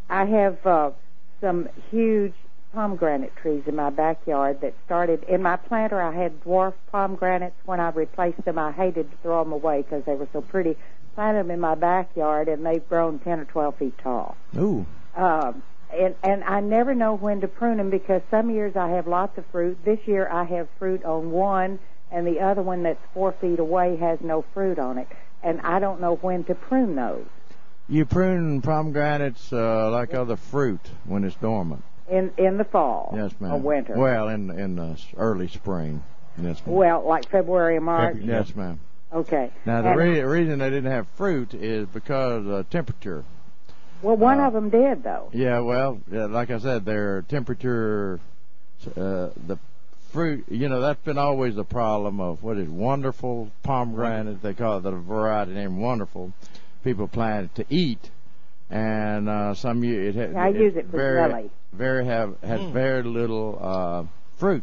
I have some huge pomegranate trees in my backyard that started in my planter. I had dwarf pomegranates. When I replaced them, I hated to throw them away because they were so pretty. Planted them in my backyard, and they've grown 10 or 12 feet tall. Ooh. And I never know when to prune them because some years I have lots of fruit. This year I have fruit on one, and the other one that's 4 feet away has no fruit on it. And I don't know when to prune those. You prune pomegranates like other fruit when it's dormant. In the fall. Yes, ma'am. Or winter. Well, in the early spring. Yes, ma'am. Well, like February or March. Yes, ma'am. Okay. Now the reason they didn't have fruit is because of temperature. Well, one of them did though. Yeah, well, like I said, their temperature, the fruit. You know, that's been always the problem of what is wonderful pomegranate. They call it the variety named Wonderful. People plant it to eat. And some years I use it for jelly. Has very little fruit,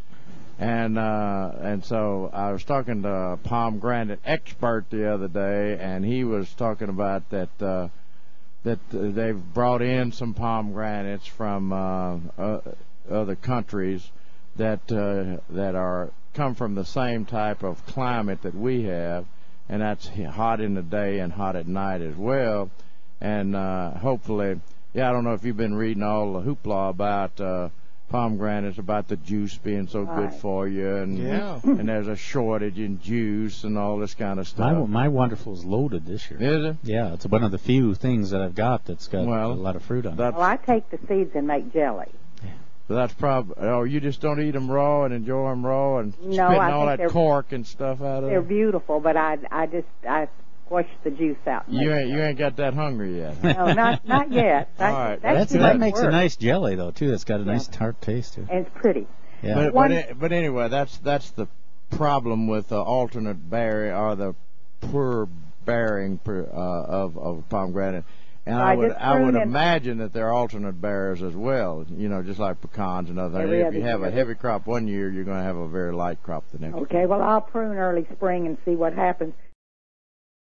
and so I was talking to a pomegranate expert the other day, and he was talking about that they've brought in some pomegranates from other countries that come from the same type of climate that we have, and that's hot in the day and hot at night as well. And hopefully, I don't know if you've been reading all the hoopla about pomegranates, about the juice being so good for you, and and there's a shortage in juice and all this kind of stuff. My Wonderful's loaded this year. Is it? Yeah, it's one of the few things that I've got that's got a lot of fruit on it. Well, I take the seeds and make jelly. So that's probably. Oh, you just don't eat them raw and enjoy them raw and spitting all that cork and stuff out of them. They're beautiful, but I squash the juice out. You ain't got that hungry yet. No, not yet. All right. That makes a nice jelly though too. It's got a nice tart taste to it. And it's pretty. Yeah. But anyway, that's the problem with the alternate bearing or the poor bearing of pomegranate. And I would imagine that they're alternate bearers as well. You know, just like pecans and other things. If you have a heavy crop one year, you're going to have a very light crop the next year. Okay. Well, I'll prune early spring and see what happens.